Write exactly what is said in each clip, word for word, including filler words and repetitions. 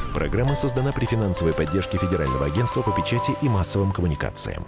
Программа создана при финансовой поддержке Федерального агентства по печати и массовым коммуникациям.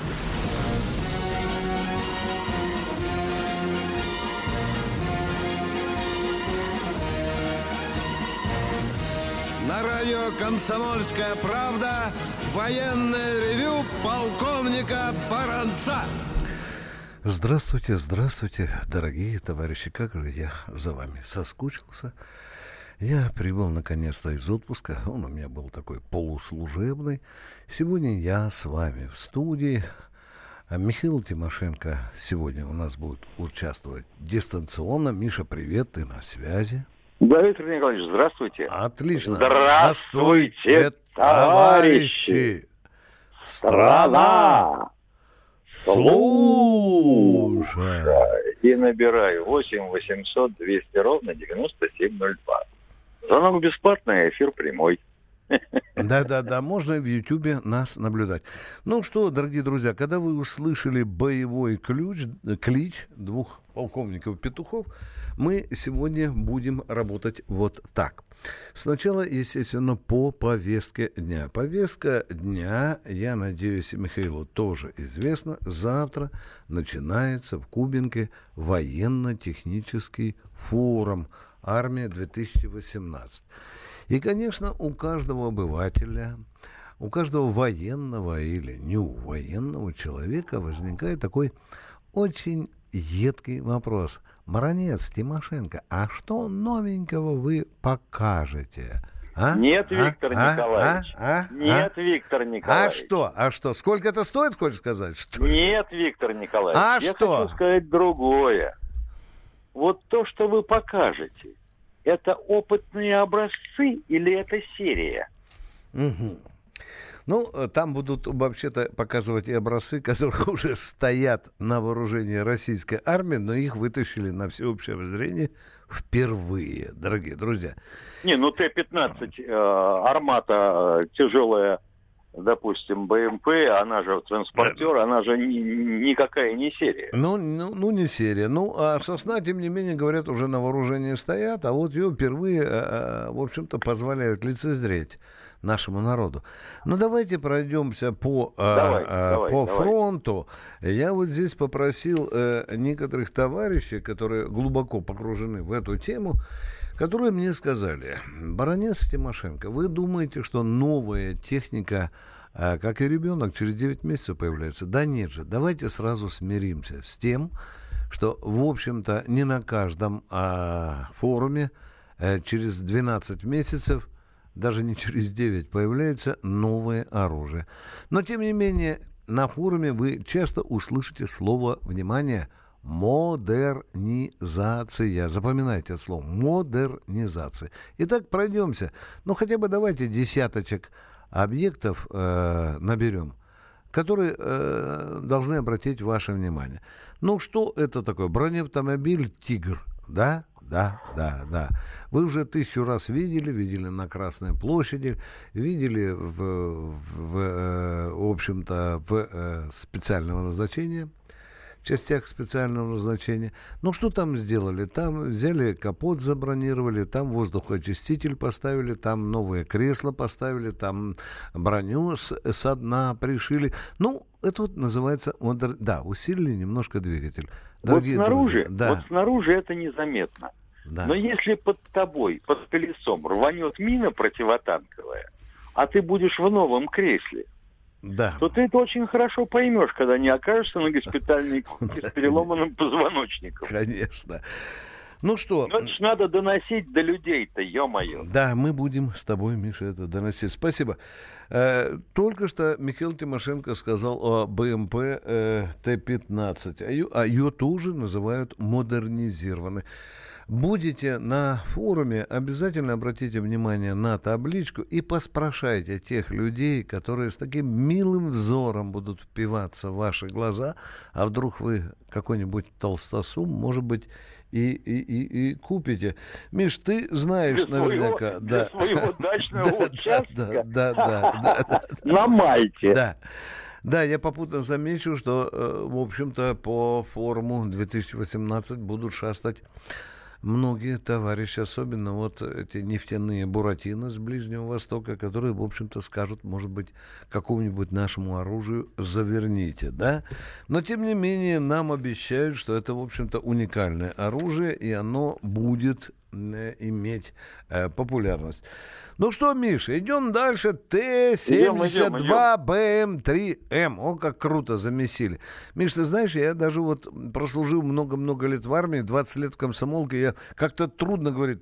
На радио «Комсомольская правда» военное ревю полковника Баранца. Здравствуйте, здравствуйте, дорогие товарищи. Как же я за вами соскучился. Я прибыл наконец-то из отпуска. Он у меня был такой полуслужебный. Сегодня я с вами в студии. Михаил Тимошенко сегодня у нас будет участвовать дистанционно. Миша, привет, ты на связи. Да, Виктор Николаевич, здравствуйте. Отлично. Здравствуйте, товарищи. Страна. Слушай. И набираю восемь восемьсот двести ровно девяносто семь ноль два. Звонок бесплатный, эфир прямой. Да-да-да, можно в Ютьюбе нас наблюдать. Ну что, дорогие друзья, когда вы услышали боевой ключ, клич двух полковников-петухов, мы сегодня будем работать вот так. Сначала, естественно, по повестке дня. Повестка дня, я надеюсь, Михаилу тоже известна, завтра начинается в Кубинке военно-технический форум «Армия-две тысячи восемнадцать». И, конечно, у каждого обывателя, у каждого военного или не у военного человека возникает такой очень едкий вопрос. Баронец, Тимошенко, а что новенького вы покажете? А? Нет, а? Виктор а? Николаевич. А? А? Нет, а? Виктор Николаевич. А что? А что? Сколько это стоит, хочешь сказать? Что? Нет, Виктор Николаевич. А я что? хочу сказать другое. Вот то, что вы покажете, это опытные образцы или это серия? Угу. Ну, там будут вообще-то показывать и образцы, которые уже стоят на вооружении российской армии, но их вытащили на всеобщее обозрение впервые, дорогие друзья. Не, ну Т пятнадцать, э, армата э, тяжелая, допустим, БМП, она же транспортер, она же ни, никакая не серия. Ну, ну, ну, не серия. Ну, а «Сосна», тем не менее, говорят, уже на вооружении стоят, а вот ее впервые, в общем-то, позволяют лицезреть нашему народу. Ну, давайте пройдемся по, давай, а, давай, по давай. фронту. Я вот здесь попросил э, некоторых товарищей, которые глубоко погружены в эту тему, которые мне сказали: баронец Тимошенко, вы думаете, что новая техника, а, как и ребенок, через девять месяцев появляется? Да нет же, давайте сразу смиримся с тем, что, в общем-то, не на каждом а, форуме а, через двенадцать месяцев, даже не через девять, появляется новое оружие. Но, тем не менее, на форуме вы часто услышите слово, внимание, модернизация. Запоминайте это слово. Модернизация. Итак, пройдемся. Ну, хотя бы давайте десяточек объектов э, наберем, которые э, должны обратить ваше внимание. Ну, что это такое? Бронеавтомобиль «Тигр». Да? Да, да, да. Вы уже тысячу раз видели, видели на Красной площади, видели в, в, в, э, в общем-то, в э, специального назначения, в частях специального назначения. Ну, что там сделали? Там взяли капот, забронировали, там воздухоочиститель поставили, там новые кресла поставили, там броню с, со дна пришили. Ну, это вот называется, модер... да, усилили немножко двигатель. Дорогие вот снаружи, друзья, да. вот снаружи это незаметно. Да. Но если под тобой, под колесом рванет мина противотанковая, а ты будешь в новом кресле, да. то ты это очень хорошо поймешь, когда не окажешься на госпитальной койке с переломанным позвоночником. Конечно. Ну что? Ну, это ж надо доносить до людей-то, ё-моё. Да, мы будем с тобой, Миша, это доносить. Спасибо. Э, только что Михаил Тимошенко сказал о БМП э, Т пятнадцать, а ее, а ее тоже называют модернизированной. Будете на форуме, обязательно обратите внимание на табличку и поспрашайте тех людей, которые с таким милым взором будут впиваться в ваши глаза, а вдруг вы какой-нибудь толстосум, может быть, и, и, и, и купите. Миш, ты знаешь для наверняка... Своего, да. для своего дачного участка Да, да, да. на Мальте. Да. Да, я попутно замечу, что, в общем-то, по форуму две тысячи восемнадцать будут шастать многие товарищи, особенно вот эти нефтяные буратино с Ближнего Востока, которые, в общем-то, скажут, может быть, какому-нибудь нашему оружию заверните, да? Но, тем не менее, нам обещают, что это, в общем-то, уникальное оружие, и оно будет э, иметь э, популярность. Ну что, Миша, идем дальше. Т семьдесят два бэ эм три эм. О, как круто замесили. Миш, ты знаешь, я даже вот прослужил много-много лет в армии, двадцать лет в комсомолке. Я как-то трудно говорить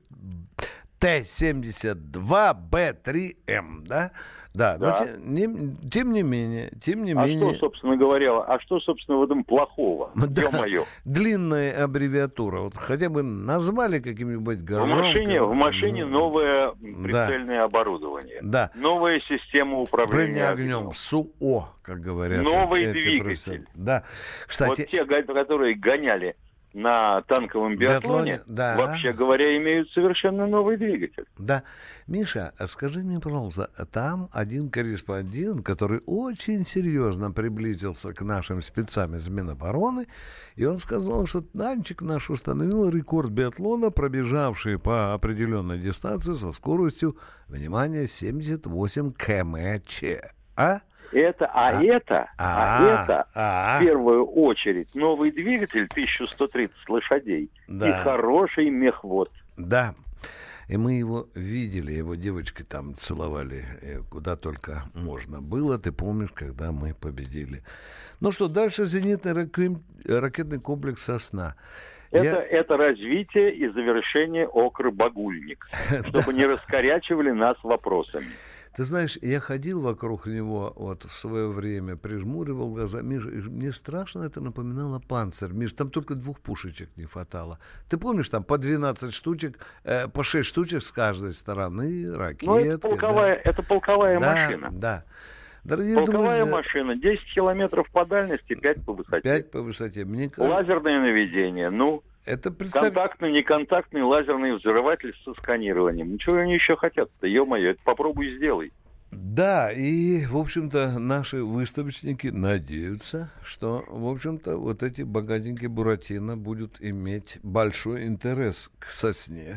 Т семьдесят два бэ три эм, да? Да, да. Но тем не, тем не менее, тем не а менее... что, собственно говоря, а что, собственно, в этом плохого? Да, ё-моё. Длинная аббревиатура. Вот хотя бы назвали каким-нибудь громким. В машине, в машине новое прицельное да. оборудование. Да. Новая система управления огнем. СУО, как говорят. Новый эти двигатель. Да. Кстати... Вот те, которые гоняли на танковом биатлоне, биатлоне да. вообще говоря, имеют совершенно новый двигатель. Да. Миша, скажи мне, пожалуйста, там один корреспондент, который очень серьезно приблизился к нашим спецам из Минобороны, и он сказал, что танчик наш установил рекорд биатлона, пробежавший по определенной дистанции со скоростью, внимание, семьдесят восемь километров. А? Это, а, а это, а, а это а, в первую очередь новый двигатель тысяча сто тридцать лошадей да. и хороший мехвод. Да, и мы его видели, его девочки там целовали куда только можно было. Ты помнишь, когда мы победили. Ну что, дальше зенитный ракетный комплекс «Сосна». Это, Я... это развитие и завершение «Окры Багульник», чтобы не раскорячивали нас вопросами. Ты знаешь, я ходил вокруг него вот в свое время, прижмуривал глаза. Миш, мне страшно это напоминало «Панцирь». Миш, там только двух пушечек не хватало. Ты помнишь, там по двенадцать штучек, э, по шесть штучек с каждой стороны, ракетки. Ну, это полковая, да. это полковая да, машина. Да, Дорогие полковая друзья, машина, десять километров по дальности, пять по высоте. пять по высоте. Мне кажется... Лазерное наведение, ну... Это представ... Контактный, неконтактный лазерный взрыватель со сканированием. Ничего они еще хотят-то, ё-моё, это попробуй сделай. Да, и, в общем-то, наши выставочники надеются, что, в общем-то, вот эти богатенькие буратино будут иметь большой интерес к «Сосне».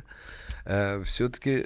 Э, все-таки,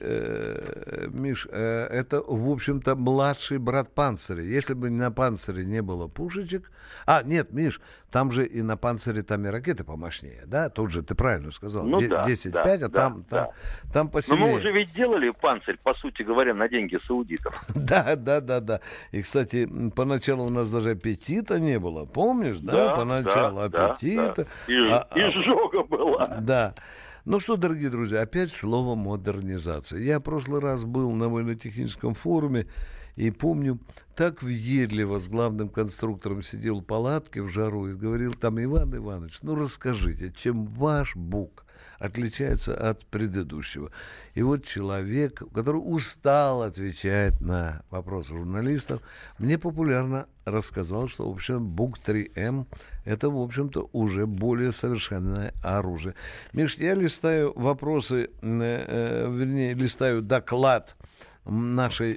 э, Миш, э, это, в общем-то, младший брат «Панциря». Если бы на «Панцире» не было пушечек... А, нет, Миш, там же и на «Панцире» там и ракеты помощнее, да? Тут же, ты правильно сказал, ну, да, десять пять, да, а да, там, да. там, там посильнее. Но мы уже ведь делали «Панцирь», по сути говоря, на деньги саудитов. Да, да, да, да. И, кстати, поначалу у нас даже аппетита не было. Помнишь, да? да Поначалу да, аппетита. Да, да. И, а, и жога была. Да. Ну что, дорогие друзья, опять слово «модернизация». Я в прошлый раз был на военно-техническом форуме и помню, так въедливо с главным конструктором сидел в палатке в жару и говорил там: Иван Иванович, ну расскажите, чем ваш БУК отличается от предыдущего? И вот человек, который устал отвечать на вопросы журналистов, мне популярно рассказал, что, в общем, БУК три эм это, в общем-то, уже более совершенное оружие. Миш, я листаю вопросы, э, э, вернее, листаю доклад нашей,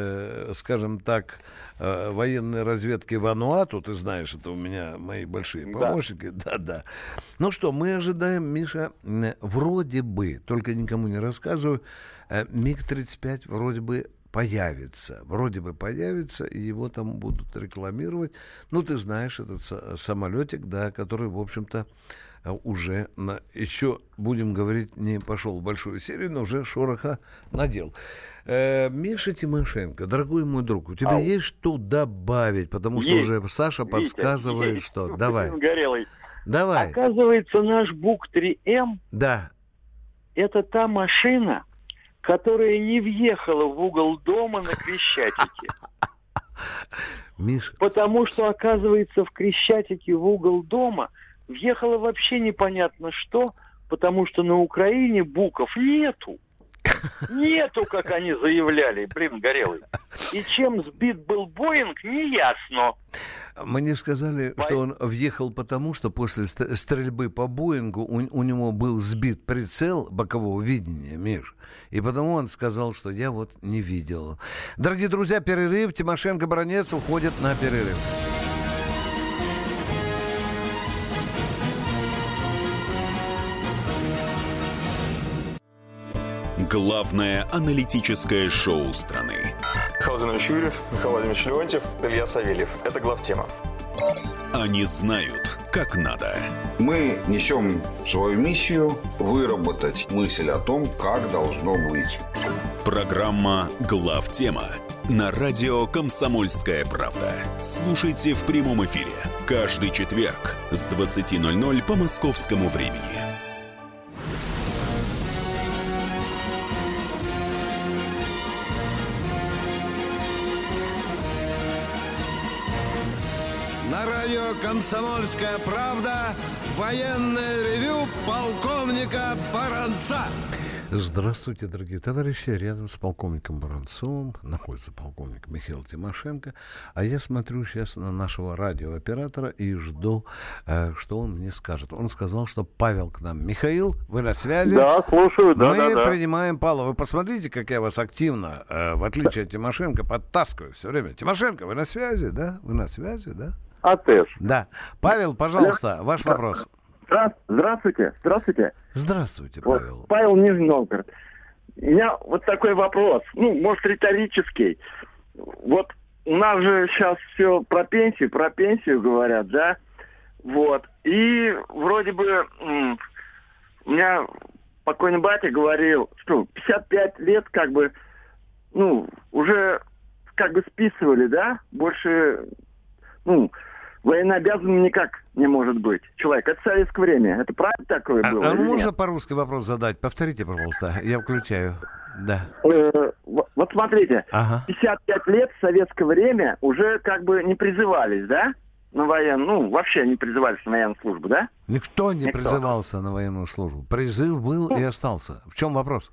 э, скажем так, э, военной разведки Вануату. Ты знаешь, это у меня мои большие помощники. Да, да. Ну что, мы ожидаем, Миша, э, вроде бы, только никому не рассказываю, э, МиГ тридцать пять вроде бы появится. Вроде бы появится, и его там будут рекламировать. Ну, ты знаешь, этот самолетик, да, который, в общем-то, уже на, еще, будем говорить, не пошел в большую серию, но уже шороха надел. Э, Миша Тимошенко, дорогой мой друг, у тебя Ау. есть что добавить? Потому что есть. Уже Саша Витя, подсказывает, есть. что... Давай. Горелый. Давай. Оказывается, наш БУК три эм да. это та машина, которая не въехала в угол дома на Крещатике. Миша. Потому что, оказывается, в Крещатике в угол дома въехало вообще непонятно что, потому что на Украине буков нету. Нету, как они заявляли, блин, Горелый. И чем сбит был Боинг, неясно. Мне сказали, Бай... что он въехал потому, что после стрельбы по Боингу у, у него был сбит прицел бокового видения, Миш. И потому он сказал, что я вот не видел. Дорогие друзья, перерыв. Тимошенко-Баранец уходит на перерыв. Главное аналитическое шоу страны. Михаил Владимирович Юрьев, Михаил Владимирович Леонтьев, Илья Савельев. Это главтема. Они знают, как надо. Мы несем свою миссию выработать мысль о том, как должно быть. Программа «Главтема» на радио «Комсомольская правда». Слушайте в прямом эфире каждый четверг с двадцати ноль-ноль по московскому времени. На радио «Комсомольская правда» военное ревю полковника Баранца. Здравствуйте, дорогие товарищи. Рядом с полковником Баранцовым находится полковник Михаил Тимошенко. А я смотрю сейчас на нашего радиооператора и жду, э, что он мне скажет. Он сказал, что Павел к нам. Михаил, вы на связи? Да, слушаю, да, Мы да, да. принимаем Павла. Вы посмотрите, как я вас активно, э, в отличие от Тимошенко, подтаскиваю все время. Тимошенко, вы на связи, да? Вы на связи, да? АТЭС. Да. Павел, пожалуйста, ваш вопрос. Здравствуйте, здравствуйте. Здравствуйте, Вот, Павел. Павел, Нижний Новгород. У меня вот такой вопрос, ну, может, риторический. Вот у нас же сейчас все про пенсию, про пенсию говорят, да? Вот. И вроде бы м- у меня покойный батя говорил, что пятьдесят пять лет как бы, ну, уже как бы списывали, да? Больше, ну, военнообязанным никак не может быть человек. Это советское время. Это правильно такое А, было? а или можно нет? по-русски вопрос задать? Повторите, пожалуйста. Я включаю. Да. Э, вот, вот смотрите, Ага. пятьдесят пять лет в советское время уже как бы не призывались, да? На военную, ну, вообще не призывались на военную службу, да? Никто не Никто. призывался на военную службу. Призыв был и остался. В чем вопрос?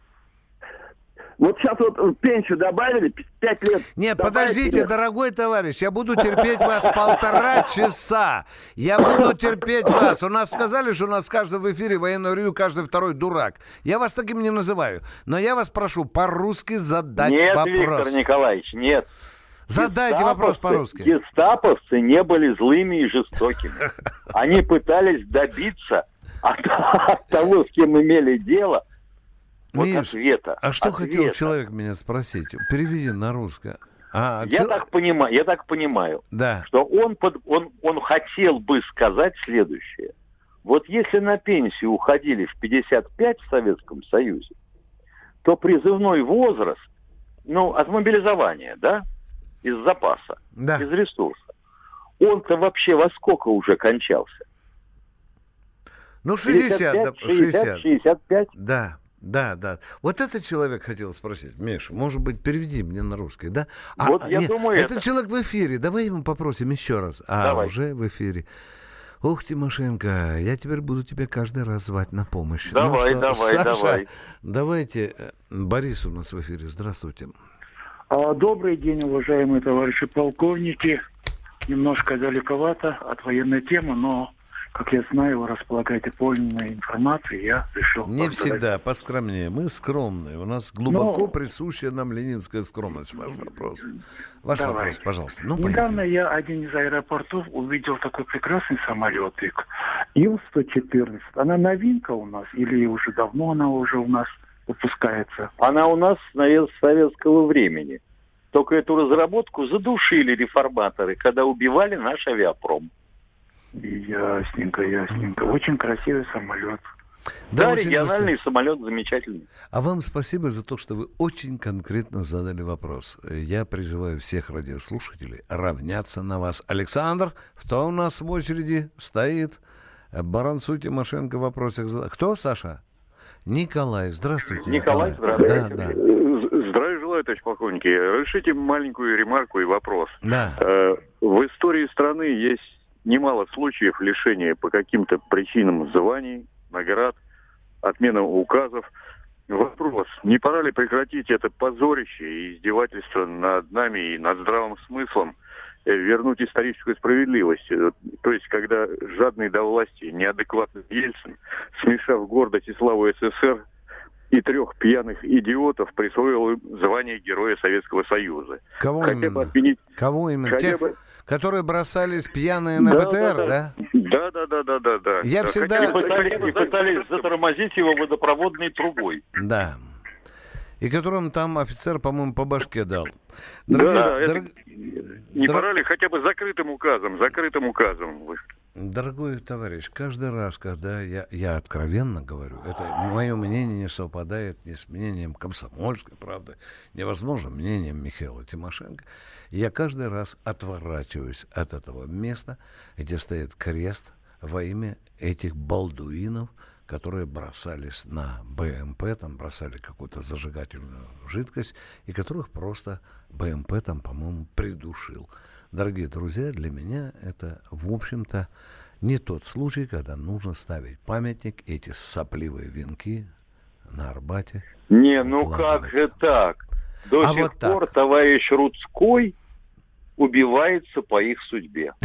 Вот сейчас вот пенсию добавили, пять лет. Нет, добавили. подождите, дорогой товарищ, я буду терпеть вас полтора часа. Я буду терпеть вас. У нас сказали, что у нас каждый в эфире военное ревью, каждый второй дурак. Я вас таким не называю. Но я вас прошу по-русски задать Нет, вопрос. Виктор Николаевич, нет. Задайте вопрос по-русски. Гестаповцы не были злыми и жестокими. Они пытались добиться от, от того, с кем имели дело, вот Миш, ответа. а что ответа. хотел человек меня спросить? Переведи на русское. А, Я чел- так понимаю, я так понимаю, Да. что он, под, он, он хотел бы сказать следующее. Вот если на пенсию уходили в пятьдесят пять в Советском Союзе, то призывной возраст, ну, от мобилизования, да, из запаса, Да. из ресурса, он-то вообще во сколько уже кончался? Ну, шестьдесят, да, шестьдесят. шестьдесят пять? Да, да, да. Вот этот человек хотел спросить. Миша, может быть, переведи мне на русский, да? А, Вот я нет, думаю, этот это. человек в эфире. Давай ему попросим еще раз. А, Давай. уже в эфире. Ух, Тимошенко, я теперь буду тебя каждый раз звать на помощь. Ну Давай, что, давай, Саша, давай. Давайте. э, Борис у нас в эфире. Здравствуйте. А, Добрый день, уважаемые товарищи полковники. Немножко далековато от военной темы, но, как я знаю, вы располагаете полной информацией, я решил... Не вас всегда, задать. поскромнее. Мы скромные. У нас глубоко Ну, присущая нам ленинская скромность. Ваш вопрос. Ваш давайте. вопрос, пожалуйста. Ну, Недавно поехали. я один из аэропортов увидел такой прекрасный самолетик. Ил сто четырнадцать. Она новинка у нас или уже давно она уже у нас выпускается? Она у нас, наверное, с советского времени. Только эту разработку задушили реформаторы, когда убивали наш авиапром. Ясненько, ясненько. Очень красивый самолет. Да, Да, очень региональный самолет замечательный. А вам спасибо за то, что вы очень конкретно задали вопрос. Я призываю всех радиослушателей равняться на вас. Александр, кто у нас в очереди стоит? Баранцу Тимошенко в вопросах задал. Кто, Саша? Николай. Здравствуйте, Николай, Николай. здравствуйте. Да, да. Здравия желаю, товарищ полковники. Разрешите маленькую ремарку и вопрос. Да. Э, В истории страны есть немало случаев лишения по каким-то причинам званий, наград, отмена указов. Вопрос, не пора ли прекратить это позорище и издевательство над нами и над здравым смыслом, э, вернуть историческую справедливость? Э, То есть, когда жадный до власти, неадекватный Ельцин, смешав гордость и славу СССР, и трех пьяных идиотов присвоил им звание Героя Советского Союза. Кого Хотя именно? бы отменить... Кого именно? Хотя Тех, бы- которые бросались пьяные на Да, БТР, да, да? Да, да, да, да, да, да. Я Да, всегда- хотя И бы- пытались, и пытались затормозить его водопроводной трубой. Да. и которым там офицер, по-моему, по башке дал. Дорогие, да, это дорог... не дорог... пора ли хотя бы закрытым указом, закрытым указом? Дорогой товарищ, каждый раз, когда я, я откровенно говорю, это мое мнение не совпадает ни с мнением «Комсомольской правды», невозможно мнением Михаила Тимошенко, я каждый раз отворачиваюсь от этого места, где стоит крест во имя этих балдуинов, которые бросались на БМП, там бросали какую-то зажигательную жидкость, и которых просто БМП там, по-моему, придушил. Дорогие друзья, для меня это, в общем-то, не тот случай, когда нужно ставить памятник, эти сопливые венки на Арбате. Не, ну как же так? До а сих вот пор так. товарищ Рудской убивается по их судьбе.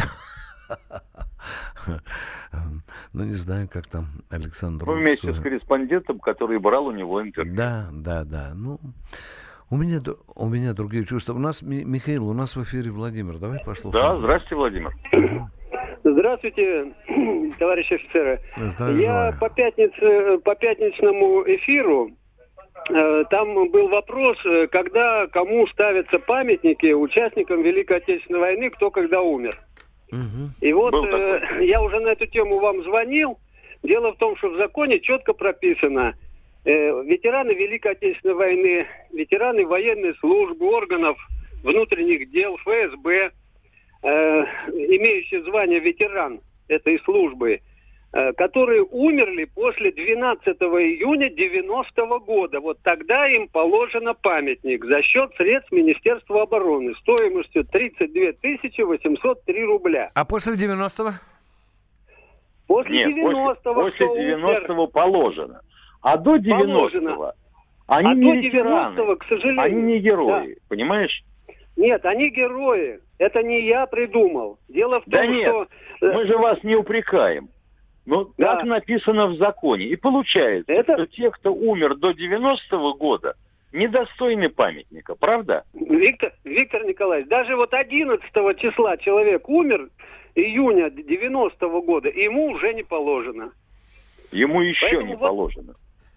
Ну, не знаю, как там Александр Ну, вместе с корреспондентом, который брал у него интервью. Да, да, да. Ну, у меня, у меня другие чувства. У нас, Михаил, у нас в эфире Владимир. Давай послушаем. Да, здравствуйте, Владимир. Здравствуйте, товарищи офицеры. Здравия Я желаю. по, пятнице, по пятничному эфиру, э, там был вопрос, когда кому ставятся памятники участникам Великой Отечественной войны, кто когда умер. Угу. И вот э, я уже на эту тему вам звонил. Дело в том, что в законе четко прописано, э, ветераны Великой Отечественной войны, ветераны военной службы, органов внутренних дел, ФСБ, э, имеющие звание ветеран этой службы, э, которые умерли после двенадцатого июня девяностого года. Вот тогда им положено памятник за счет средств Министерства обороны стоимостью тридцать две тысячи восемьсот три рубля. А после девяностого? После Нет, девяностого, после, после девяностого положено. А до девяностого они а не до ветераны, девяностого, к сожалению, они не герои, да. Понимаешь? Нет, они герои. Это не я придумал. Дело в том, да нет, что... мы же вас не упрекаем. Но да. Так написано в законе. И получается, Это... что те, кто умер до девяностого года, недостойны памятника, правда? Виктор, Виктор Николаевич, даже вот одиннадцатого числа человек умер, июня девяностого года, ему уже не положено. Ему еще Поэтому не вот... положено.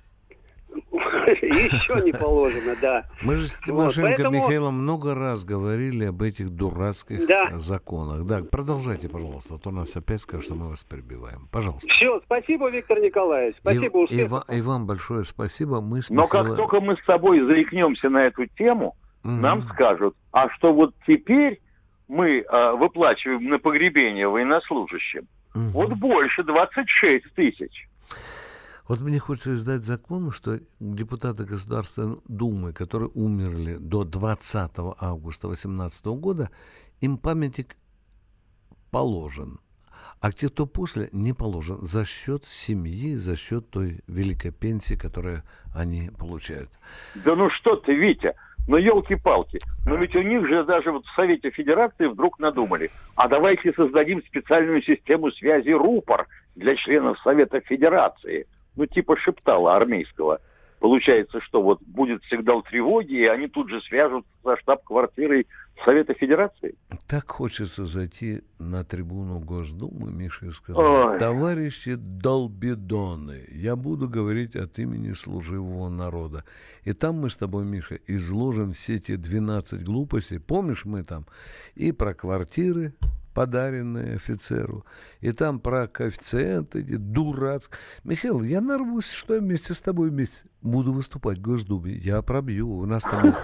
Еще не положено, да. Мы же с Тимошенко Михаилом много раз говорили об этих дурацких законах. Да, продолжайте, пожалуйста, а то нас опять скажут, что мы вас перебиваем. Пожалуйста. Все, спасибо, Виктор Николаевич. Спасибо, успехов. И вам большое спасибо. Мы с Но Михаилом... как только мы с тобой заикнемся на эту тему, нам скажут, а что вот теперь мы э, выплачиваем на погребение военнослужащим, угу. вот больше двадцать шесть тысяч. Вот мне хочется издать закон, что депутаты Государственной Думы, которые умерли до двадцатого августа две тысячи восемнадцатого года, им памятник положен. А те, кто после, не положен за счет семьи, за счет той великой пенсии, которую они получают. Да ну что ты, Витя, ну елки-палки, но ведь у них же даже вот в Совете Федерации вдруг надумали, а давайте создадим специальную систему связи рупор для членов Совета Федерации. Ну, типа шептала армейского. Получается, что вот будет сигнал тревоги, и они тут же свяжут со штаб-квартирой Совета Федерации. Так хочется зайти на трибуну Госдумы, Миша, и сказать: Ой. Товарищи долбидоны, я буду говорить от имени служивого народа. И там мы с тобой, Миша, изложим все те двенадцать глупостей. Помнишь, мы там и про квартиры, подаренные офицеру, и там про коэффициенты, дурацк. Михаил, я нарвусь, что я вместе с тобой вместе буду выступать в Госдуме. Я пробью. У нас там...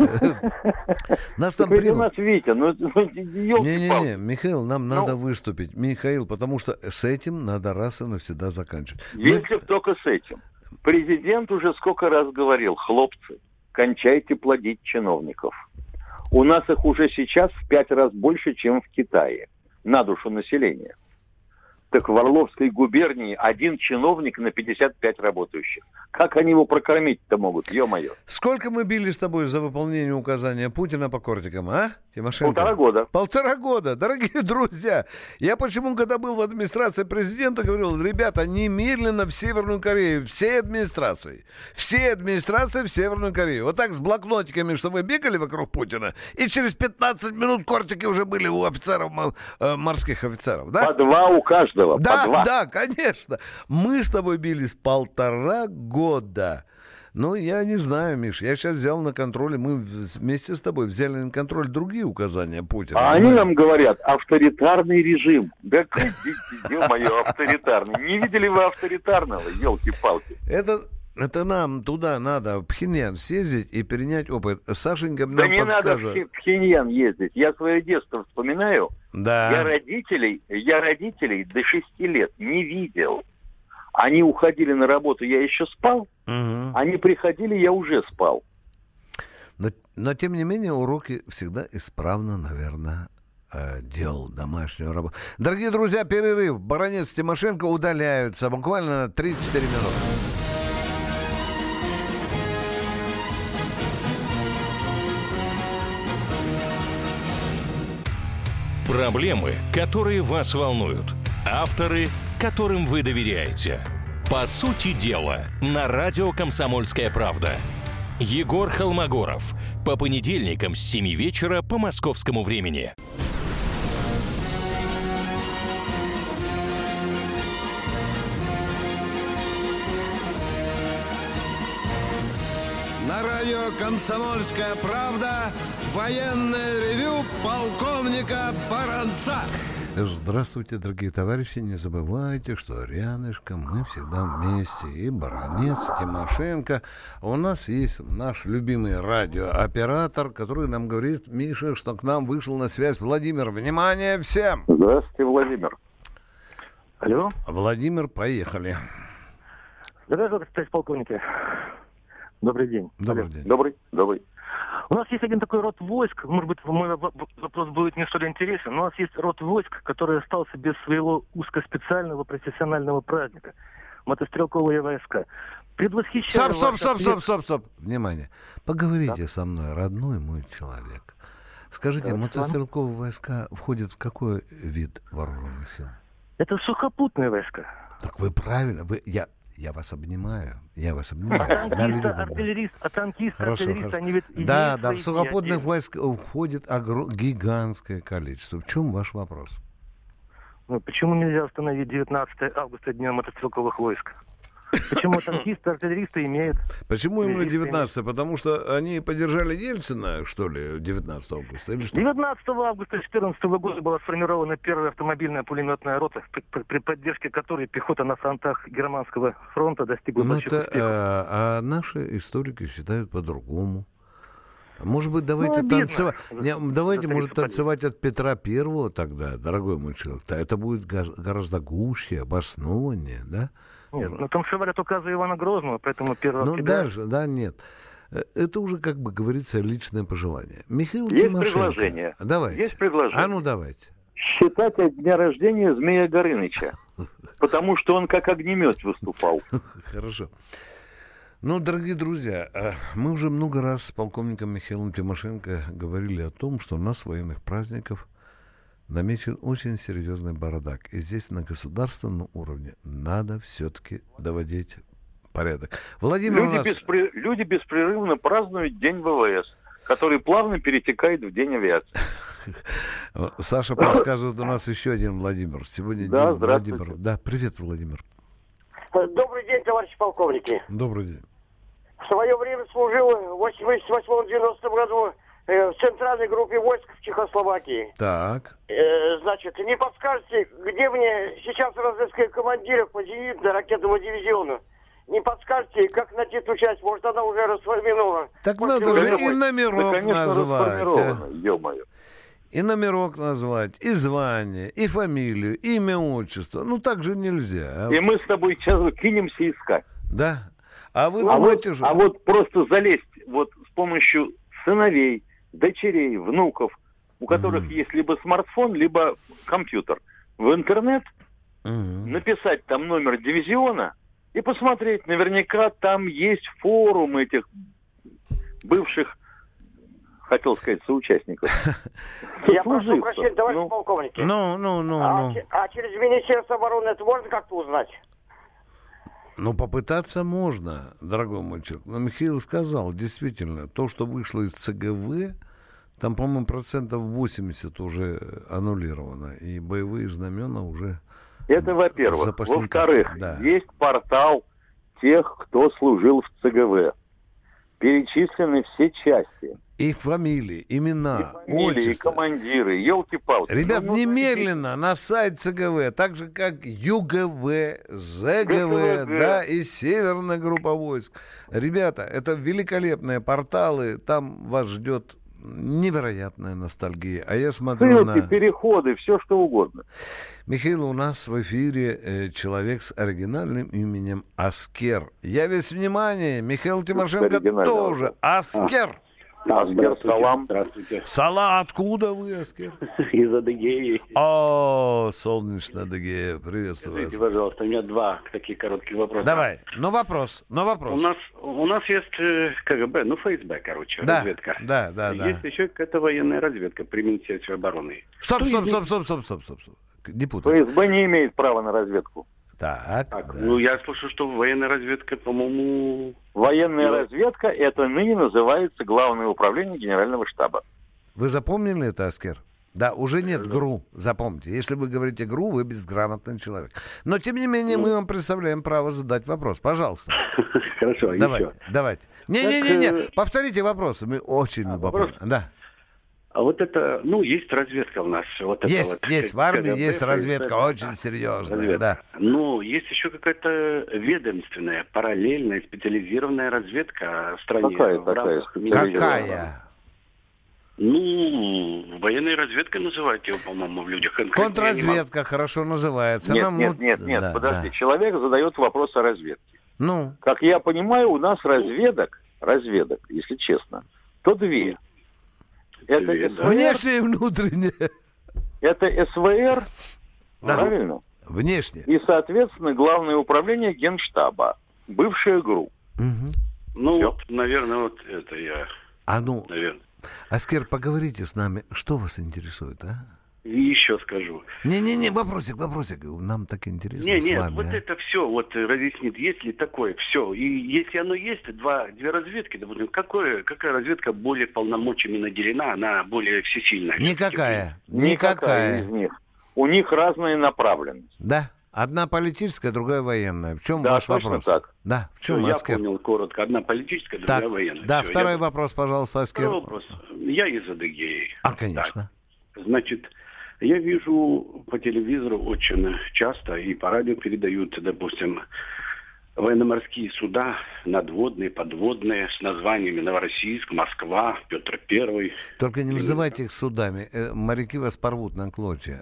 Нас там примут. Не-не-не, Михаил, нам надо выступить. Михаил, потому что с этим надо раз и навсегда заканчивать. Если только с этим. Президент уже сколько раз говорил: хлопцы, кончайте плодить чиновников. У нас их уже сейчас в пять раз больше, чем в Китае. На душу населения. Так в Орловской губернии один чиновник на пятьдесят пять работающих. Как они его прокормить-то могут, ё-моё? Сколько мы били с тобой за выполнение указания Путина по кортикам, а, Тимошенко? Полтора года. Полтора года. Дорогие друзья, я почему, когда был в администрации президента, говорил: ребята, немедленно в Северную Корею, всей администрации, всей администрации в Северную Корею. Вот так с блокнотиками, чтобы вы бегали вокруг Путина, и через пятнадцать минут кортики уже были у офицеров, морских офицеров, да? По два у каждого. Да, по два. Да, конечно. Мы с тобой бились полтора года. Ну, я не знаю, Миш, я сейчас взял на контроль, мы вместе с тобой взяли на контроль другие указания Путина. А они нам говорят, авторитарный режим. Да ё-моё, авторитарный. Не видели вы авторитарного, елки-палки? Это... Это нам туда надо, в Пхеньян съездить и перенять опыт. Сашенька нам да не подскажет. надо в Пхеньян ездить. Я свое детство вспоминаю. Да. Я родителей, я родителей до шести лет не видел. Они уходили на работу, я еще спал. Угу. Они приходили, я уже спал. Но, но тем не менее уроки всегда исправно, наверное, делал домашнюю работу. Дорогие друзья, перерыв. Баронец, Тимошенко удаляются буквально на три-четыре минуты. Проблемы, которые вас волнуют. Авторы, которым вы доверяете. По сути дела, на радио «Комсомольская правда». Егор Холмогоров. По понедельникам с семи вечера по московскому времени. На радио «Комсомольская правда» военное ревю полковника Баранца. Здравствуйте, дорогие товарищи. Не забывайте, что рядышком мы всегда вместе. И Баранец, и Тимошенко. У нас есть наш любимый радиооператор, который нам говорит, Миша, что к нам вышел на связь Владимир. Внимание всем! Здравствуйте, Владимир. Алло. Владимир, поехали. Здравствуйте, товарищ полковники. Добрый день. Добрый день. Добрый, добрый. У нас есть один такой род войск, может быть, мой вопрос будет не столь интересен, но у нас есть род войск, который остался без своего узкоспециального профессионального праздника. Мотострелковые войска. Предвосхищаю... Стоп, стоп, стоп, стоп, стоп, стоп. Внимание. Поговорите да. со мной, родной мой человек. Скажите, Хорошо. мотострелковые войска входят в какой вид вооруженных сил? Это сухопутные войска. Так вы правильно, вы... Я... Я вас обнимаю, я вас обнимаю. А танкисты, артиллерист, а танкисты, хорошо, артиллеристы, хорошо. они ведь... Да, да, в сухопутных войсках входит огр... гигантское количество. В чем ваш вопрос? Ну, почему нельзя установить девятнадцатое августа Дня мотострелковых войск? Почему танкисты, артиллеристы имеют... Почему именно девятнадцатое? Потому что они поддержали Ельцина, что ли, девятнадцатого августа? Или что? девятнадцатого августа две тысячи четырнадцатого года была сформирована первая автомобильная пулеметная рота, при, при, при поддержке которой пехота на фронтах Германского фронта достигла ну, больших это, успехов. А, а наши историки считают по-другому. Может быть, давайте ну, танцевать. Не, давайте, может, танцевать от Петра Первого тогда, дорогой мой человек. Это будет гораздо гуще, обоснованнее, да? Нет, ну танцевали только за Ивана Грозного, поэтому первого Ну октября... даже, да, нет. Это уже, как бы говорится, личное пожелание. Михаил Есть Тимошенко. предложение. Давайте. Есть предложение. А ну давайте. Считать от дня рождения Змея Горыныча. Потому что он как огнемет выступал. Хорошо. Ну, дорогие друзья, мы уже много раз с полковником Михаилом Тимошенко говорили о том, что у нас военных праздников намечен очень серьезный бардак. И здесь на государственном уровне надо все-таки доводить порядок. Владимир, люди, у нас... беспри... люди беспрерывно празднуют День ВВС, который плавно перетекает в День авиации. Саша подсказывает, у нас еще один Владимир. Сегодня да, день Владимира. Да, привет, Владимир. Добрый день, товарищи полковники. Добрый день. В свое время служил в восемьдесят восьмом — девяностом году в центральной группе войск в Чехословакии. Так. Э, значит, не подскажете, где мне сейчас разыскать командира по зенитно-ракетному дивизиону? Не подскажете, как найти ту часть? Может, она уже расформирована? Так надо же и номерок да, назвать. А? Ё-моё. И номерок назвать, и звание, и фамилию, и имя, отчество. Ну, так же нельзя. А? И мы с тобой сейчас кинемся искать. Да. А вы а думаете вот, же... А вот просто залезть вот с помощью сыновей, дочерей, внуков, у которых mm. есть либо смартфон, либо компьютер, в интернет, mm. написать там номер дивизиона и посмотреть. Наверняка там есть форум этих бывших, хотел сказать, соучастников. Я прошу прощения, товарищ полковник. Ну, ну, ну, ну. А через Министерство обороны это можно как-то узнать? Ну, попытаться можно, дорогой мой человек. Но Михаил сказал, действительно, то, что вышло из ЦГВ, там, по-моему, процентов восемьдесят уже аннулировано. И боевые знамена уже... Это, во-первых. Во-вторых, да. Есть портал тех, кто служил в ЦГВ. перечислены все части. И фамилии, имена, и фамилии, отчества. И командиры, елки-палки. Ребят, ну, немедленно на сайт ЦГВ, так же как ЮГВ, ЗГВ, да, и Северная группа войск. Ребята, это великолепные порталы, там вас ждет невероятная ностальгия. А я смотрю ссылки, на... переходы, все что угодно. Михаил, у нас в эфире э, человек с оригинальным именем Аскер. Я весь внимание, Михаил Тимошенко тоже. Аскер. А, Аскер, салам. Здравствуйте. Сала, откуда вы, Аскер? Из Адыгеи. О, солнечная Адыгея, приветствую вас. Скажите, пожалуйста, у меня два такие коротких вопроса. Давай, но вопрос, но вопрос. У нас, у нас есть КГБ, ну ФСБ, короче, да, разведка. Да, да, да. Есть еще какая-то военная разведка при Министерстве обороны. Стоп, стоп, стоп, стоп, стоп, стоп, стоп, стоп. Не путай. ФСБ не имеет права на разведку. Так, так да. Ну, я слышу, что военная разведка, по-моему... Военная ну... разведка, это ныне называется Главное управление Генерального штаба. Вы запомнили это, Аскер? Да, уже нет ГРУ, запомните. Если вы говорите ГРУ, вы безграмотный человек. Но, тем не менее, мы вам представляем право задать вопрос. Пожалуйста. Хорошо, давайте, еще. Давайте. Не-не-не, повторите вопросы. Мы очень любопытны. Да. А вот это, ну, есть разведка у нас. Вот есть, это вот, есть, в армии КГБ, есть разведка, ФСБ, очень серьезная, разведка. да. Ну, есть еще какая-то ведомственная, параллельная, специализированная разведка в стране. Какая в такая? Какая? Ну, военной разведкой называют его, по-моему, в людях. Контрразведка хорошо называется. Нет, Нам, нет, ну, нет, нет, да, подожди, да. человек задает вопрос о разведке. Ну? Как я понимаю, у нас разведок, разведок, если честно, то две. Это СВР, внешнее и внутреннее. Это СВР, да. Правильно? Внешне. И, соответственно, Главное управление Генштаба, бывшее ГРУ. Угу. Ну, Всё. вот, наверное, вот это я. А ну, наверное. Аскер, поговорите с нами. Что вас интересует, а? И еще скажу. Не-не-не, вопросик, вопросик. Нам так интересно не, с нет, вами. вот а? это все вот разъяснит, есть ли такое все. И если оно есть, два, две разведки, допустим, какое, какая разведка более полномочиями наделена, она более всесильная? Никакая. Никакая из них. У них разные направленности. Да. Одна политическая, другая военная. В чем да, ваш точно вопрос? Так. Да, в чем, Я Аскер? понял коротко. Одна политическая, другая так, военная. Да, Всё, второй я... вопрос, пожалуйста, Аскер. Второй вопрос. Я из Адыгеи. А, конечно. Так. Значит, я вижу по телевизору очень часто и по радио передают, допустим, военно-морские суда, надводные, подводные, с названиями Новороссийск, Москва, Петр Первый. Только не называйте их судами. Моряки вас порвут на клочья.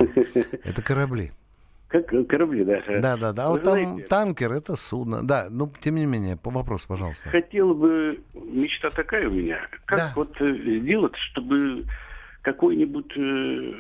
Это корабли. Как корабли, да. Да, да, да. А Вы вот там знаете, танкер, это судно. Да, ну, тем не менее, по вопросу, пожалуйста. Хотел бы, мечта такая у меня, как Да. вот э, сделать, чтобы какой-нибудь э,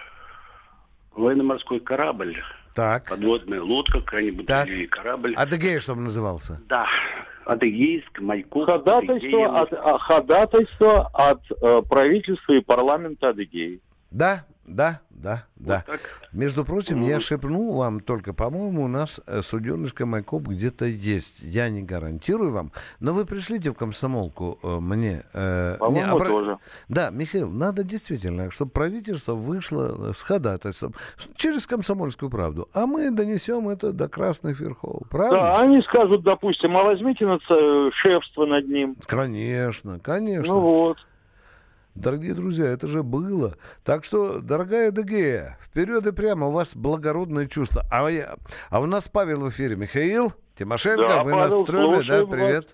военно-морской корабль, Так. подводная лодка какая-нибудь Так. или корабль. Адыгея, чтобы назывался. Да, Адыгейск, Майкоп, Ходатайство от, а, ходатайство от э, правительства и парламента Адыгеи. Да, да, да, да. так. Между прочим, я шепну вам только, по-моему, у нас э, суденышко Майкоп где-то есть. Я не гарантирую вам, но вы пришлите в комсомолку э, мне. Э, По-моему, не, обра- тоже. Да, Михаил, надо действительно, чтобы правительство вышло с ходатайством с- через «Комсомольскую правду», а мы донесем это до красных верхов. Правильно? Да, они скажут, допустим, а возьмите на ц- шефство над ним. Конечно, конечно. Ну вот. Дорогие друзья, это же было. Так что, дорогая Адыгея, вперед и прямо, у вас благородные чувства. А, я, а у нас Павел в эфире. Михаил Тимошенко, Да, вы Павел, настроили, да, слушаем привет.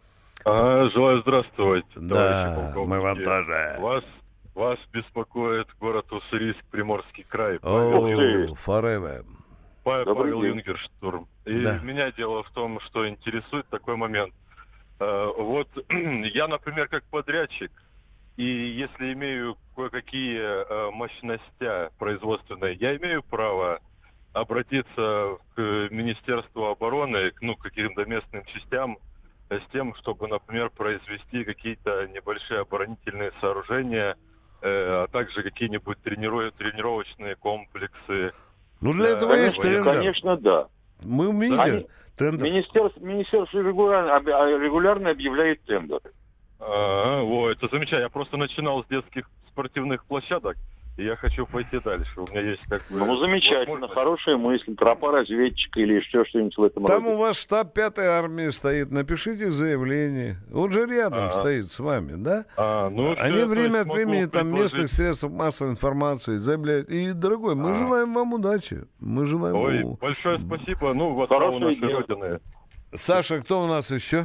А, желаю здравствовать, Да, товарищи полковники. мы вам тоже. Вас, вас беспокоит город Уссурийск, Приморский край. О, Павел, forever. Па- Добрый Павел день. Юнгерштурм. И Да. меня дело в том, что интересует такой момент. Э, Вот я, например, как подрядчик, и если имею кое-какие э, мощности производственные, я имею право обратиться к Министерству обороны, к, ну, к каким-то местным частям, э, с тем, чтобы, например, произвести какие-то небольшие оборонительные сооружения, э, а также какие-нибудь трениру- тренировочные комплексы. Ну, для Да, этого есть Конечно, тендер. конечно, да. Мы умеем. Они- Тендер. Министерство, министерство регулярно, об- регулярно объявляет тендеры. А, о, это замечательно. Я просто начинал с детских спортивных площадок. и я хочу пойти дальше. У меня есть как бы... Ну, замечательно, хорошая мысль. Тропа разведчика или еще что-нибудь в этом Там роде. у вас штаб пятой армии стоит. Напишите заявление. Он же рядом А-а. стоит с вами, да? А, ну, Они что, время от могу времени там предложить... местных средств массовой информации заявляют. И, дорогой, мы А. желаем вам удачи. Мы желаем Ой, вам... большое спасибо. Ну, в основу нашей Родины. Саша, кто у нас еще?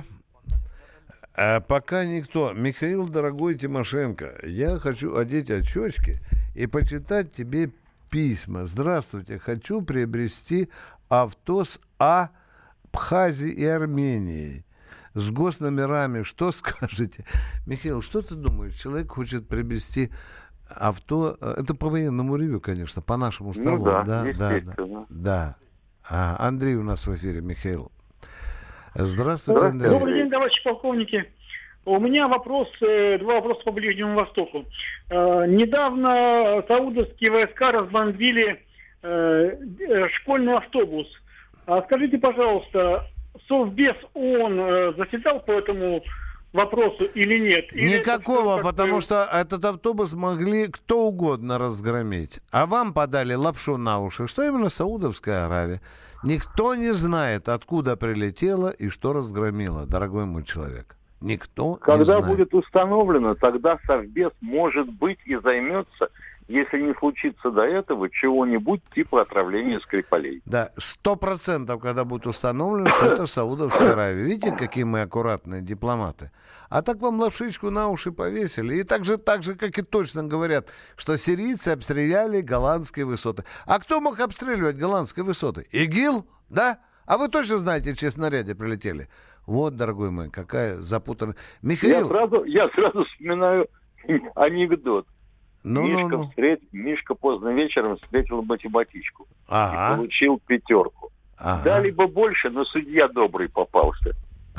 А пока никто. Михаил, дорогой Тимошенко, я хочу одеть очечки и почитать тебе письма. Здравствуйте, хочу приобрести авто с Абхазией и Арменией с госномерами. Что скажете? Михаил, что ты думаешь? Человек хочет приобрести авто. Это по военному ревью, конечно, по нашему столу. Ну да, да, да, естественно. да. А, Андрей у нас в эфире, Михаил. Здравствуйте, Андрей. Добрый день, товарищи полковники. У меня вопрос, э, два вопроса по Ближнему Востоку. Э, недавно саудовские войска разбомбили э, э, школьный автобус. А скажите, пожалуйста, Совбез ООН э, заседал по этому вопросу или нет? Или Никакого, это, потому бы... что этот автобус могли кто угодно разгромить. А вам подали лапшу на уши. Что именно Саудовская Аравия? Никто не знает, откуда прилетело и что разгромило, дорогой мой человек. Никто Когда не знает. будет установлено, тогда Совбез, может быть, и займется, если не случится до этого, чего-нибудь типа отравления Скрипалей. Да, сто процентов, когда будет установлено, что это Саудовская Аравия. Видите, какие мы аккуратные дипломаты? А так вам лапшичку на уши повесили. И так же, так же, как и точно говорят, что сирийцы обстреляли голландские высоты. А кто мог обстреливать голландские высоты? ИГИЛ? Да? А вы точно знаете, чьи снаряды прилетели? Вот, дорогой мой, какая запутанная... Михаил... Я сразу, я сразу вспоминаю анекдот. Ну, Мишка, ну, ну. Встреч... Мишка поздно вечером встретил математичку. Ага. И получил пятерку. Ага. Дали бы больше, но судья добрый попался.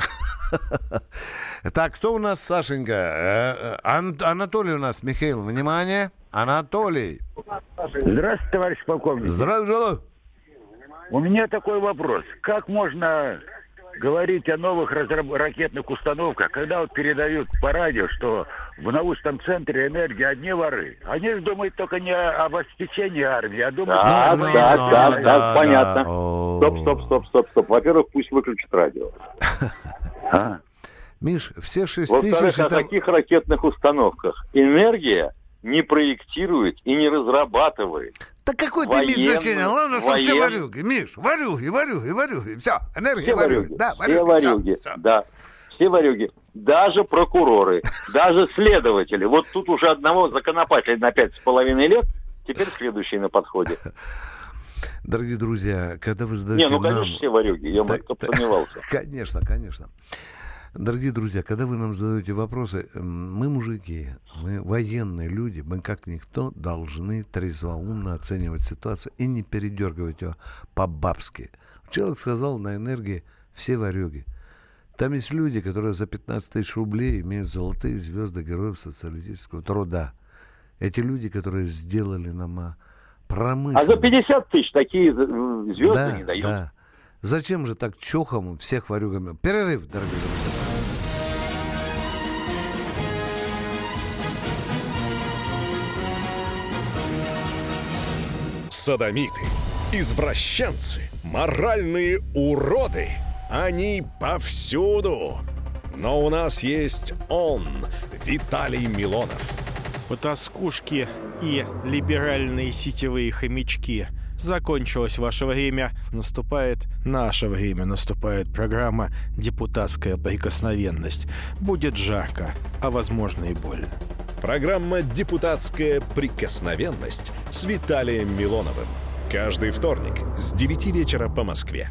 Так, кто у нас, Сашенька? Э, Ан- Анатолий у нас, Михаил, внимание. Анатолий. Здравствуйте, товарищ полковник. Здравия желаю. У меня такой вопрос. Как можно говорить о новых разраб- ракетных установках, когда вот передают по радио, что в научном центре энергии одни воры? Они же думают только не об обеспечении армии, а думают... Да, ну, да, ну, да, ну, да, да, понятно. да. Стоп, стоп, стоп, стоп, стоп. Во-первых, пусть выключат радио. А? Миш, все шесть Во-вторых, тысяч... о это- каких ракетных установках? Энергия не проектирует и не разрабатывает. Да какое это имеет Военную- значение? Главное, что все воен- варюги. Миш, варюги, варюги, варюги. Все, энергия Все варюги. варюги. Да, Все варюги. варюги, Всё, всё. да. Все варюги. Даже прокуроры, даже следователи. Вот тут уже одного законопатили на пять с половиной лет, теперь следующий на подходе. Дорогие друзья, когда вы задаете Не, ну, нам... конечно, все варюги. Я Так, только так, сомневался. Конечно, конечно. Дорогие друзья, когда вы нам задаете вопросы, м, мы мужики, мы военные люди, мы как никто должны трезвоумно оценивать ситуацию и не передергивать ее по-бабски. Человек сказал на энергии все варюги. Там есть люди, которые за пятнадцать тысяч рублей имеют золотые звезды героев социалистического труда. Эти люди, которые сделали нам а, промышленность. А за пятьдесят тысяч такие э, звезды Да, не дают. да. Зачем же так чохом всех варюгами? Перерыв, дорогие друзья. Содомиты, извращенцы, моральные уроды. Они повсюду. Но у нас есть он, Виталий Милонов. Потаскушки и либеральные сетевые хомячки. Закончилось ваше время. Наступает наше время. Наступает программа «Депутатская прикосновенность». Будет жарко, а возможно и больно. Программа «Депутатская прикосновенность» с Виталием Милоновым. Каждый вторник с девяти вечера по Москве.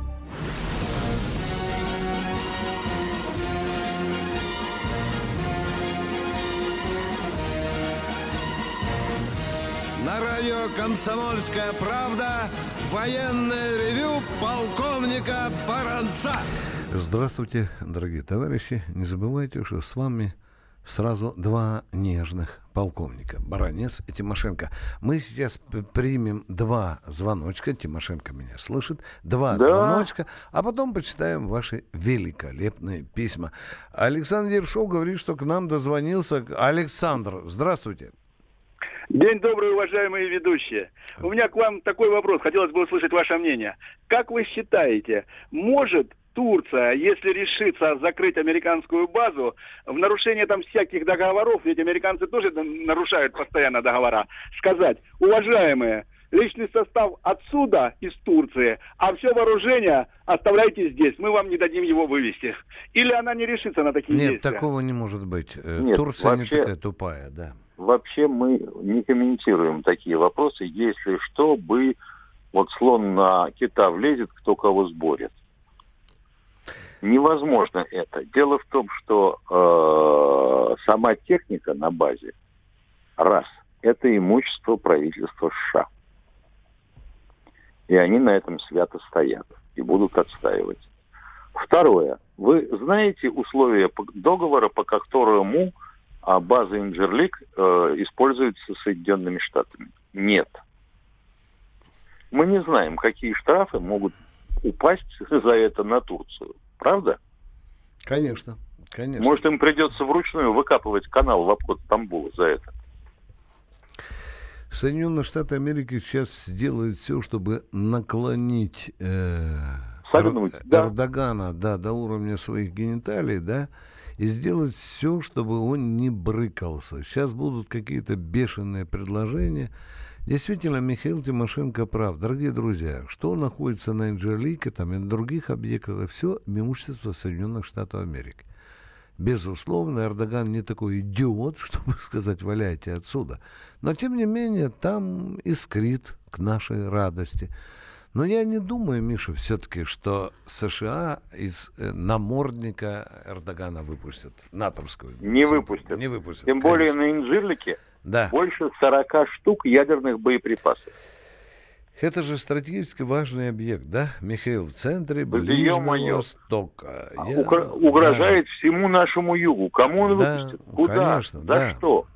На радио «Комсомольская правда» военное ревю полковника Баранца. Здравствуйте, дорогие товарищи. Не забывайте, что с вами сразу два нежных полковника. Баранец и Тимошенко. Мы сейчас п- примем два звоночка. Тимошенко меня слышит. Два Да. звоночка. А потом почитаем ваши великолепные письма. Александр Ершов говорит, что к нам дозвонился Александр. Здравствуйте. День добрый, уважаемые ведущие. У меня к вам такой вопрос. Хотелось бы услышать ваше мнение. Как вы считаете, может Турция, если решится закрыть американскую базу, в нарушение там всяких договоров, ведь американцы тоже нарушают постоянно договора, сказать: уважаемые, личный состав отсюда, из Турции, а все вооружение оставляйте здесь, мы вам не дадим его вывести? Или она не решится на такие Нет, действия? Нет, такого не может быть. Нет, Турция вообще, не такая тупая, да. Вообще мы не комментируем такие вопросы. Если что, бы вот слон на кита влезет, кто кого сборит. Невозможно это. Дело в том, что э, сама техника на базе, раз, это имущество правительства США. И они на этом свято стоят и будут отстаивать. Второе. Вы знаете условия договора, по которому база Инджерлик э, используется Соединенными Штатами? Нет. Мы не знаем, какие штрафы могут упасть за это на Турцию. Правда? Конечно, конечно. Может, им придется вручную выкапывать канал в обход Стамбула за это? Соединенные Штаты Америки сейчас делают все, чтобы наклонить э, Согнуть, Эр, да. Эрдогана да, до уровня своих гениталий, да, и сделать все, чтобы он не брыкался. Сейчас будут какие-то бешеные предложения. Действительно, Михаил Тимошенко прав. Дорогие друзья, что находится на Инджерлике там, и на других объектах, все имущество Соединенных Штатов Америки. Безусловно, Эрдоган не такой идиот, чтобы сказать: валяйте отсюда. Но, тем не менее, там искрит к нашей радости. Но я не думаю, Миша, все-таки, что США из э, намордника Эрдогана выпустят. натовскую. Не выпустят. Не выпустят. Тем конечно. более на Инджирлике да. больше сорок штук ядерных боеприпасов. Это же стратегически важный объект, да, Михаил, в центре Да Ближнего ё-моё. Востока. Я... Угр- угрожает да. всему нашему югу. Кому он да, выпустит? Куда? Конечно, За да. что?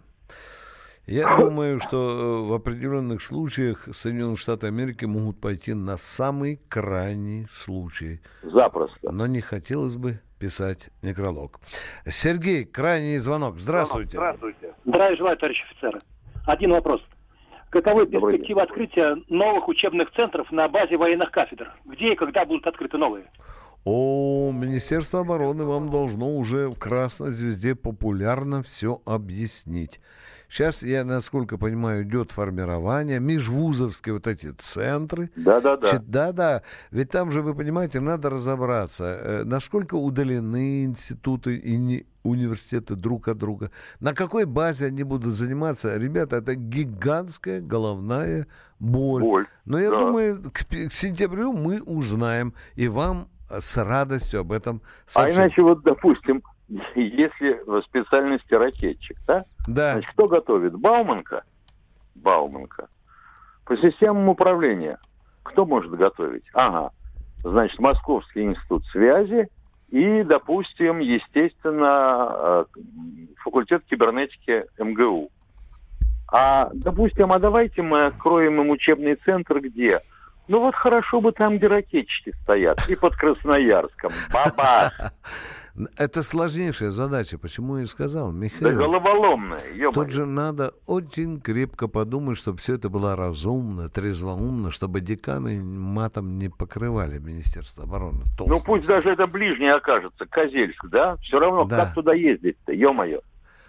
Я думаю, что в определенных случаях Соединенные Штаты Америки могут пойти на самый крайний случай. Запросто. Но не хотелось бы писать некролог. Сергей, крайний звонок. Здравствуйте. Здравствуйте. Здравия желаю, товарищи офицеры. Один вопрос. Каковы перспективы открытия новых учебных центров на базе военных кафедр? Где и когда будут открыты новые? О, Министерство обороны вам должно уже в Красной Звезде популярно все объяснить. Сейчас, я, насколько понимаю, идет формирование, межвузовские вот эти центры. Да-да-да. Да-да, ведь там же, вы понимаете, надо разобраться, э, насколько удалены институты и не, университеты друг от друга, на какой базе они будут заниматься. Ребята, это гигантская головная боль. боль. Но я да. думаю, к, к сентябрю мы узнаем, и вам с радостью об этом сообщим. А иначе вот, допустим, если в специальности ракетчик, да? Да. Значит, кто готовит? Бауманка? Бауманка. По системам управления кто может готовить? Ага. Значит, Московский институт связи и, допустим, естественно, факультет кибернетики эм гэ у. А, допустим, а давайте мы откроем им учебный центр где? Ну вот хорошо бы там, где ракетчики стоят, и под Красноярском. Бабах! Это сложнейшая задача, почему я и сказал, Михаил. Да головоломная, ё-моё. Тут же надо очень крепко подумать, чтобы все это было разумно, трезвоумно, чтобы деканы матом не покрывали Министерство обороны. Толстым. Ну пусть даже это ближнее окажется, Козельск, да? Все равно, да. Как туда ездить-то, ё-моё.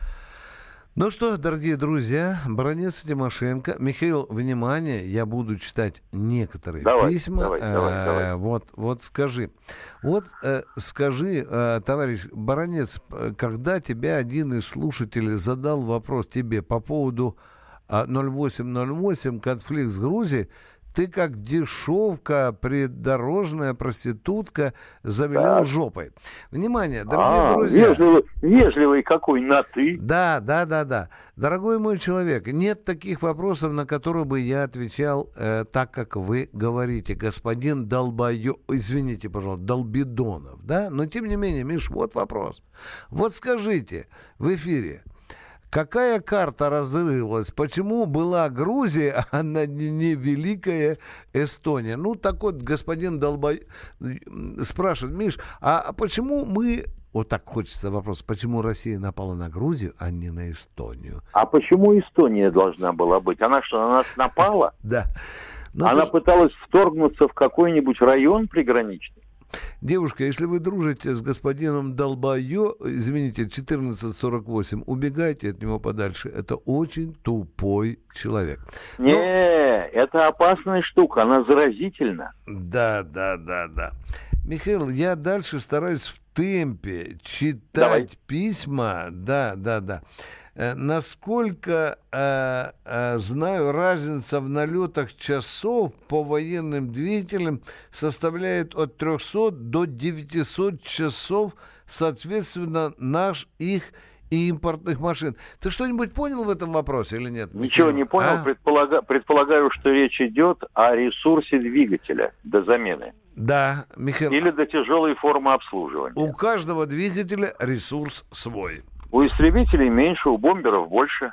Ну что, дорогие друзья, баронесса Тимошенко. Михаил, внимание, я буду читать некоторые давай, письма. Давай, э, давай, давай. Вот, вот скажи. Вот э, скажи, э, товарищ баронец, когда тебя один из слушателей задал вопрос тебе по поводу э, ноль восемь ноль восемь, конфликт с Грузией, ты как дешевка, придорожная проститутка завилял жопой. Внимание, дорогие а, друзья. Вежливый, вежливый какой, на ты. Да, да, да, да. Дорогой мой человек, нет таких вопросов, на которые бы я отвечал э, так, как вы говорите, господин Долбоё... Извините, пожалуйста, Долбидонов, да? Но тем не менее, Миш, вот вопрос. Вот скажите в эфире, какая карта разрылась? Почему была Грузия, а не, не Великая Эстония? Ну, так вот, господин Долбой спрашивает, Миш, а почему мы вот так хочется вопрос, почему Россия напала на Грузию, а не на Эстонию? А почему Эстония должна была быть? Она что, на нас напала? Да. Она пыталась вторгнуться в какой-нибудь район приграничный? Девушка, если вы дружите с господином Долбайо, извините, четырнадцать сорок восемь, убегайте от него подальше. Это очень тупой человек. Не, Но... это опасная штука, она заразительна. Да, да, да, да. Михаил, я дальше стараюсь в темпе читать Давай. письма. Да, да, да. Э, насколько э, э, знаю, разница в налетах часов по военным двигателям составляет от трехсот до девятисот часов, соответственно, наш, их и импортных машин. Ты что-нибудь понял в этом вопросе или нет? Ничего Михаил? не понял. А? Предполага... Предполагаю, что речь идет о ресурсе двигателя до замены. Да, Михаил. Или до тяжелой формы обслуживания. У каждого двигателя ресурс свой. У истребителей меньше, у бомберов больше.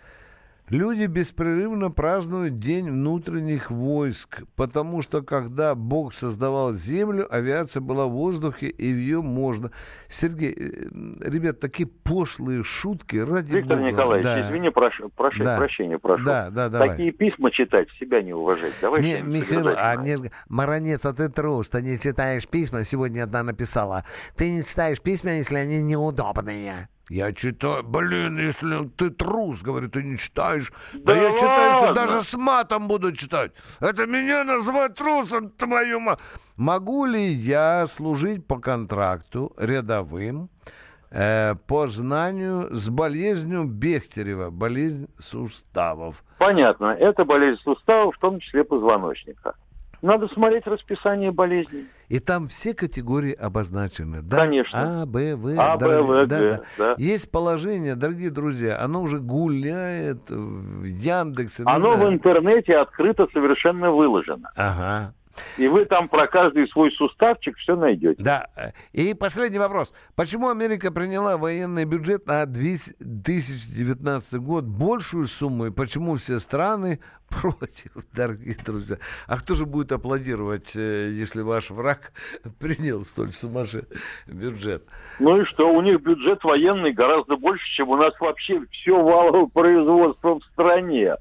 Люди беспрерывно празднуют День внутренних войск, потому что когда Бог создавал землю, авиация была в воздухе, и в ее можно. Сергей, ребят, такие пошлые шутки, ради Виктор Бога. Николаевич, Да. извини, прошу, прошу, Да. прощения прошу. Да, да, давай. Такие письма читать, себя не уважать. Давай. Не, Михаил, а не, Маранец, а ты трус, ты не читаешь письма, сегодня одна написала. Ты не читаешь письма, если они неудобные. Я читаю, блин, если ты трус, говорю, ты не читаешь. Да, Да я читаю, что ладно? даже с матом буду читать. Это меня назвать трусом, твою мать. Могу ли я служить по контракту рядовым э, по знанию с болезнью Бехтерева, болезнь суставов? Понятно, это болезнь суставов, в том числе позвоночника. Надо смотреть расписание болезней. И там все категории обозначены. Да? Конечно. А, Б, В. А, Б, дорогие- В, да, Г, да. да. Есть положение, дорогие друзья, оно уже гуляет в Яндексе. не Оно знаю. в интернете открыто совершенно выложено. Ага. И вы там про каждый свой суставчик все найдете. Да. И последний вопрос. Почему Америка приняла военный бюджет на две тысячи девятнадцатый год большую сумму, и почему все страны против, дорогие друзья? А кто же будет аплодировать, э, если ваш враг принял столь сумасшедший бюджет? Ну и что, у них бюджет военный гораздо больше, чем у нас вообще все валовое производство в стране.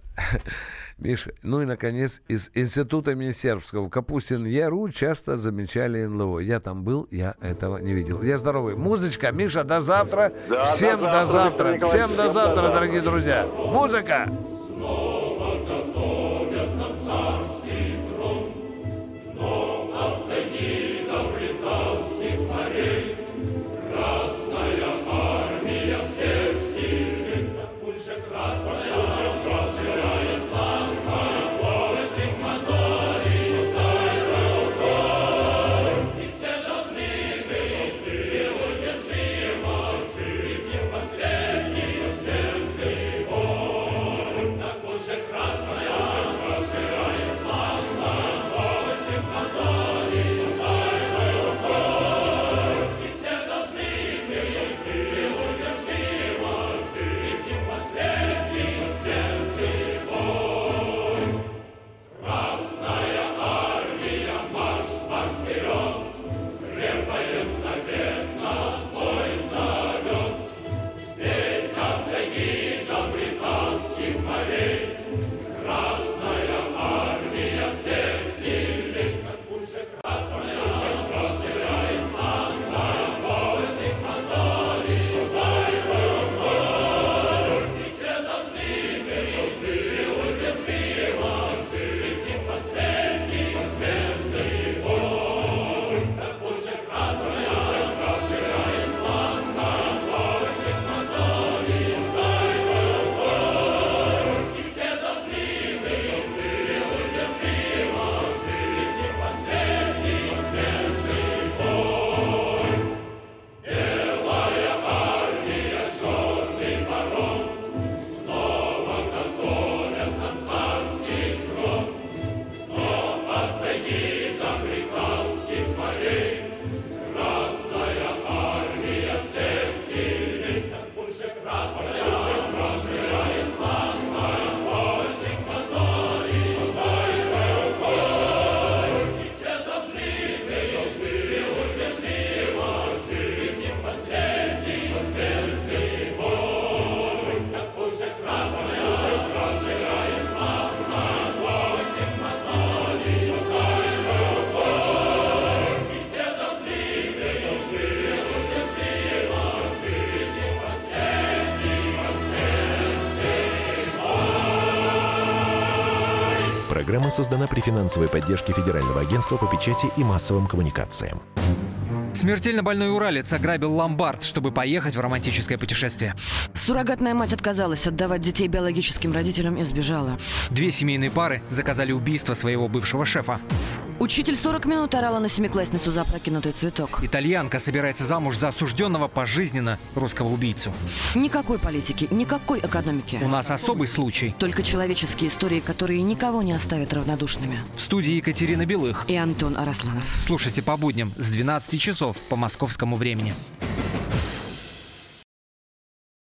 Миша, ну и, наконец, из Института имени Сербского Капустин-Яру часто замечали эн эл о. Я там был, я этого не видел. Я здоровый. Музычка. Миша, до завтра. Да, Всем до до завтра, завтра. Виктор Всем до Николаевич, завтра, всем до дорогие друзья. Музыка. Красная программа создана при финансовой поддержке Федерального агентства по печати и массовым коммуникациям. Смертельно больной уралец ограбил ломбард, чтобы поехать в романтическое путешествие. Суррогатная мать отказалась отдавать детей биологическим родителям и сбежала. Две семейные пары заказали убийство своего бывшего шефа. Учитель сорок минут орала на семиклассницу за опрокинутый цветок. Итальянка собирается замуж за осужденного пожизненно русского убийцу. Никакой политики, никакой экономики. У нас особый случай. Только человеческие истории, которые никого не оставят равнодушными. В студии Екатерина Белых и Антон Арасланов. Слушайте по будням с двенадцати часов по московскому времени.